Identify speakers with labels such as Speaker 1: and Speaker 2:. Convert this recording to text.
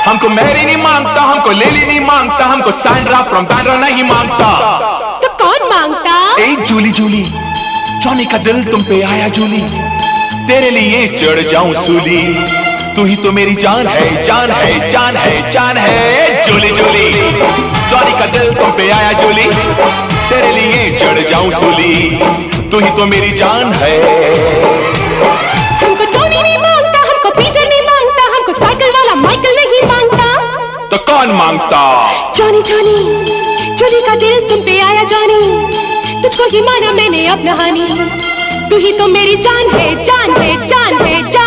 Speaker 1: हमको मैरी नहीं मांगता, हमको लेली नहीं मांगता, हमको सैंड्रा फ्रॉम बैंड्रा नहीं मांगता।
Speaker 2: तो कौन मांगता?
Speaker 1: ए जूली जूली, जॉनी का दिल तुम पे आया जूली, तेरे लिए चढ़ जाऊं सूली। तू ही तो मेरी जान है, जान है, जान है, जान है। जूली जूली, जॉनी का दिल तुम पे आया जूली, तेरे लिए चढ़ जाऊं सूली। तू ही तो मेरी जान है।
Speaker 2: हमको टोनी नहीं मांगता, हमको पीटर नहीं मांगता, हमको साइकिल वाला माइकल नहीं मांगता।
Speaker 1: तो कौन मांगता?
Speaker 2: जॉनी जॉनी, जूली का दिल तुम पे आया जॉनी, तुझको ही माना मैंने अब नहानी। तू ही तो मेरी जान है, जान है, जान है, जान